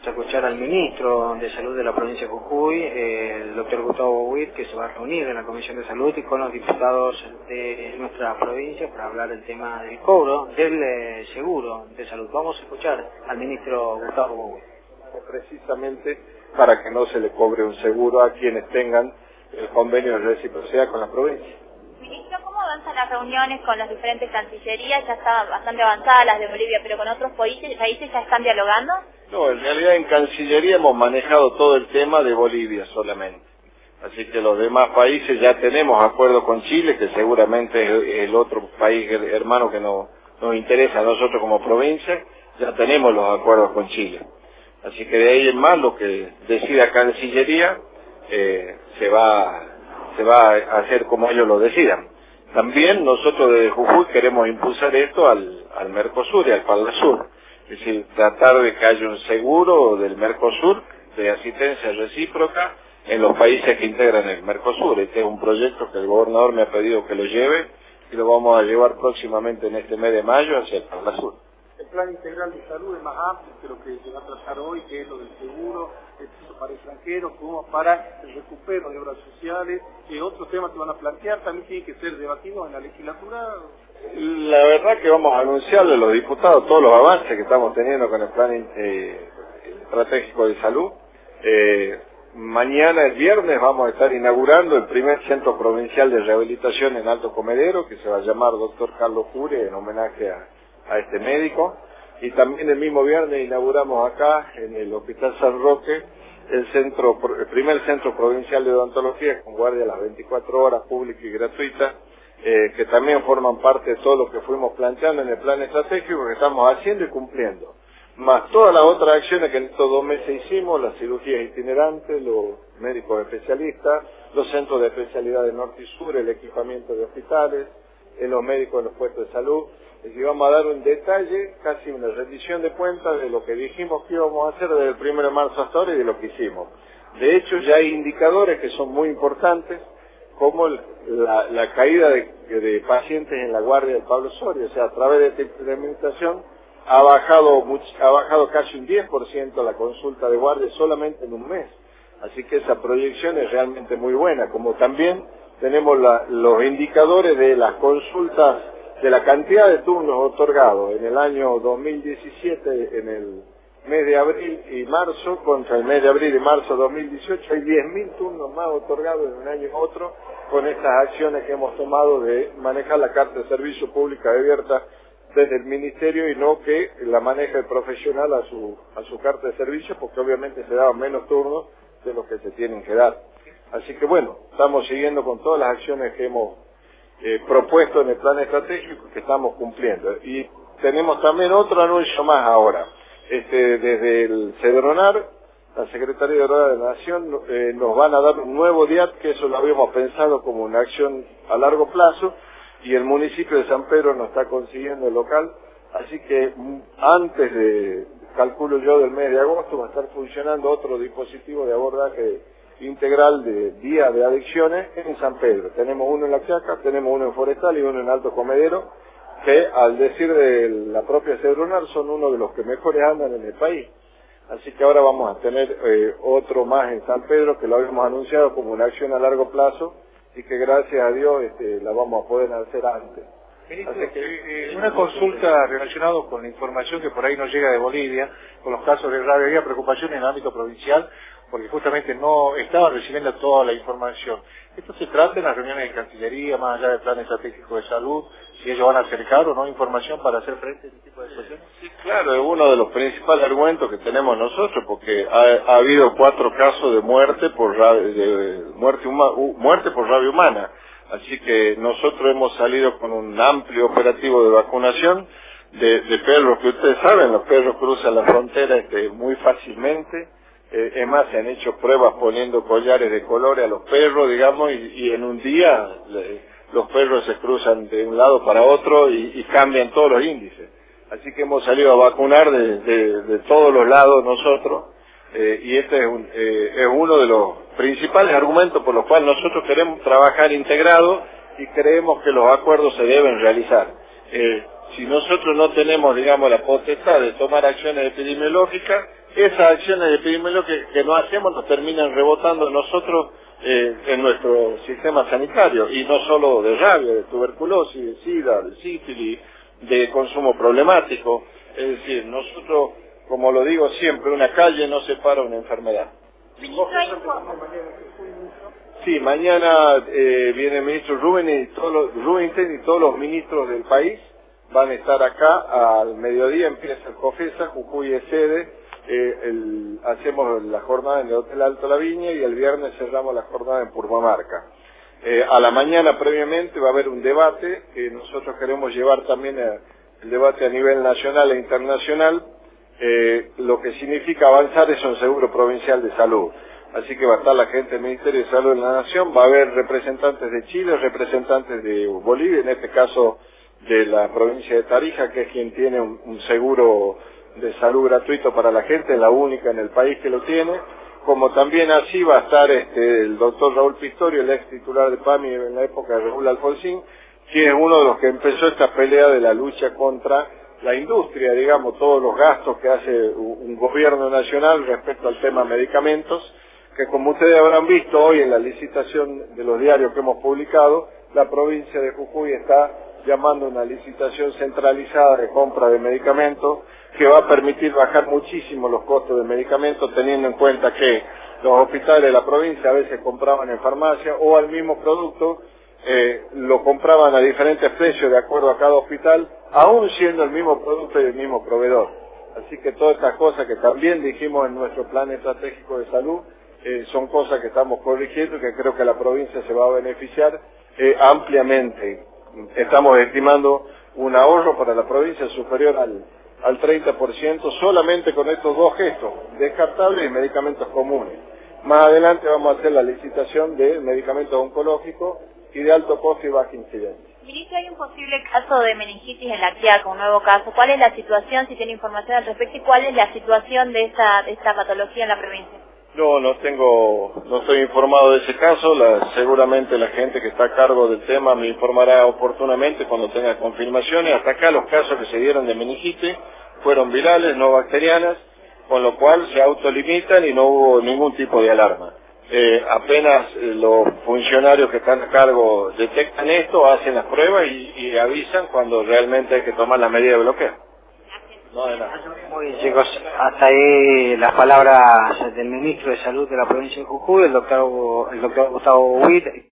A escuchar al ministro de Salud de la provincia de Jujuy, el doctor Gustavo Huit, que se va a reunir en la Comisión de Salud y con los diputados de nuestra provincia para hablar del tema del cobro del seguro de salud. Vamos a escuchar al ministro Gustavo Huit. Precisamente para que no se le cobre un seguro a quienes tengan el convenio de reciprocidad con la provincia. Ministro, ¿cómo avanzan las reuniones con las diferentes cancillerías? Ya están bastante avanzadas las de Bolivia, pero con otros países ya están dialogando. No, en realidad en Cancillería hemos manejado todo el tema de Bolivia solamente. Así que los demás países ya tenemos acuerdo con Chile, que seguramente es el otro país hermano que nos interesa a nosotros como provincia. Ya tenemos los acuerdos con Chile. Así que de ahí en más lo que decida Cancillería se va a hacer como ellos lo decidan. También nosotros desde Jujuy queremos impulsar esto al Mercosur y al Parlasur. Es decir, tratar de que haya un seguro del Mercosur de asistencia recíproca en los países que integran el Mercosur. Este es un proyecto que el gobernador me ha pedido que lo lleve y lo vamos a llevar próximamente en este mes de mayo hacia el Parlasur. El plan integral de salud es más amplio que lo que se va a tratar hoy, que es lo del seguro, el piso para extranjeros, como para el recupero de obras sociales, otros temas que van a plantear también tienen que ser debatidos en la legislatura. La verdad que vamos a anunciarle a los diputados todos los avances que estamos teniendo con el plan estratégico de salud. Mañana, el viernes, vamos a estar inaugurando el primer centro provincial de rehabilitación en Alto Comedero, que se va a llamar Dr. Carlos Cure, en homenaje a este médico. Y también el mismo viernes inauguramos acá, en el Hospital San Roque, el primer centro provincial de odontología con guardia a las 24 horas, pública y gratuita, que también forman parte de todo lo que fuimos planteando en el plan estratégico que estamos haciendo y cumpliendo. Más todas las otras acciones que en estos 2 meses hicimos, las cirugías itinerantes, los médicos especialistas, los centros de especialidad de norte y sur, el equipamiento de hospitales, los médicos en los puestos de salud. Es decir, vamos a dar un detalle, casi una rendición de cuentas de lo que dijimos que íbamos a hacer desde el 1 de marzo hasta ahora y de lo que hicimos. De hecho, ya hay indicadores que son muy importantes, como la caída de pacientes en la guardia del Pablo Soria. O sea, a través de esta implementación ha bajado casi un 10% la consulta de guardia solamente en un mes. Así que esa proyección es realmente muy buena. Como también tenemos los indicadores de las consultas, de la cantidad de turnos otorgados en el año 2017, en el mes de abril y marzo, contra el mes de abril y marzo 2018, hay 10.000 turnos más otorgados en un año y otro, con estas acciones que hemos tomado de manejar la carta de servicio pública abierta desde el ministerio y no que la maneje el profesional a su carta de servicio, porque obviamente se daban menos turnos de los que se tienen que dar. Así que bueno, estamos siguiendo con todas las acciones que hemos propuesto en el plan estratégico que estamos cumpliendo. Y tenemos también otro anuncio más ahora. Desde el CEDRONAR, la Secretaría de Drogas de la Nación, nos van a dar un nuevo DIAT, que eso lo habíamos pensado como una acción a largo plazo, y el municipio de San Pedro nos está consiguiendo el local, así que antes de, calculo yo, del mes de agosto va a estar funcionando otro dispositivo de abordaje integral de día de adicciones en San Pedro. Tenemos uno en La Quiaca, tenemos uno en Forestal y uno en Alto Comedero, que al decir de la propia CEDRONAR son uno de los que mejores andan en el país. Así que ahora vamos a tener otro más en San Pedro, que lo habíamos anunciado como una acción a largo plazo y que gracias a Dios la vamos a poder hacer antes. Ministro, una consulta relacionada con la información que por ahí nos llega de Bolivia, con los casos de grave, había preocupación en el ámbito provincial, porque justamente no estaban recibiendo toda la información. ¿Esto se trata en las reuniones de Cancillería, más allá del plan estratégico de salud, si ellos van a acercar o no información para hacer frente a este tipo de situaciones? Sí, claro, es uno de los principales argumentos que tenemos nosotros, porque ha habido 4 casos de muerte por muerte por rabia humana. Así que nosotros hemos salido con un amplio operativo de vacunación de perros, que ustedes saben, los perros cruzan la frontera muy fácilmente. Es más, se han hecho pruebas poniendo collares de colores a los perros, digamos, y en un día los perros se cruzan de un lado para otro y cambian todos los índices. Así que hemos salido a vacunar de todos los lados nosotros, y este es uno de los principales argumentos por los cuales nosotros queremos trabajar integrado y creemos que los acuerdos se deben realizar. Si nosotros no tenemos, digamos, la potestad de tomar acciones epidemiológicas, esas acciones epidemiológicas que no hacemos nos terminan rebotando nosotros en nuestro sistema sanitario, y no solo de rabia, de tuberculosis, de sida, de sífilis, de consumo problemático. Es decir, nosotros, como lo digo siempre, una calle no separa una enfermedad. Sí, mañana viene el ministro Rubinstein y todos los ministros del país van a estar acá. Al mediodía empieza el COFESA, Jujuy es sede, hacemos la jornada en el Hotel Alto La Viña y el viernes cerramos la jornada en Purmamarca. A la mañana previamente va a haber un debate que nosotros queremos llevar también el debate a nivel nacional e internacional. Lo que significa avanzar es un seguro provincial de salud. Así que va a estar la gente del Ministerio de Salud de la Nación, va a haber representantes de Chile, representantes de Bolivia, en este caso de la provincia de Tarija, que es quien tiene un seguro de salud gratuito para la gente, la única en el país que lo tiene, como también así va a estar el doctor Raúl Pistorio, el ex titular de PAMI en la época de Raúl Alfonsín, que es uno de los que empezó esta pelea de la lucha contra la industria, digamos, todos los gastos que hace un gobierno nacional respecto al tema medicamentos, que como ustedes habrán visto hoy en la licitación de los diarios que hemos publicado, la provincia de Jujuy está llamando una licitación centralizada de compra de medicamentos que va a permitir bajar muchísimo los costos de medicamentos, teniendo en cuenta que los hospitales de la provincia a veces compraban en farmacia o al mismo producto, lo compraban a diferentes precios de acuerdo a cada hospital, aún siendo el mismo producto y el mismo proveedor. Así que todas estas cosas que también dijimos en nuestro plan estratégico de salud, son cosas que estamos corrigiendo y que creo que la provincia se va a beneficiar ampliamente. Estamos estimando un ahorro para la provincia superior al 30% solamente con estos dos gestos, descartables y medicamentos comunes. Más adelante vamos a hacer la licitación de medicamentos oncológicos y de alto costo y baja incidencia. Ministro, hay un posible caso de meningitis en la Quiaca, un nuevo caso. ¿Cuál es la situación, si tiene información al respecto, y cuál es la situación de esta patología en la provincia? No estoy informado de ese caso. Seguramente la gente que está a cargo del tema me informará oportunamente cuando tenga confirmaciones. Hasta acá los casos que se dieron de meningitis fueron virales, no bacterianas, con lo cual se autolimitan y no hubo ningún tipo de alarma. Apenas los funcionarios que están a cargo detectan esto, hacen las pruebas y avisan cuando realmente hay que tomar la medida de bloqueo. No, de nada. Muy bien, chicos, hasta ahí las palabras del ministro de Salud de la provincia de Jujuy, el doctor Gustavo Witt.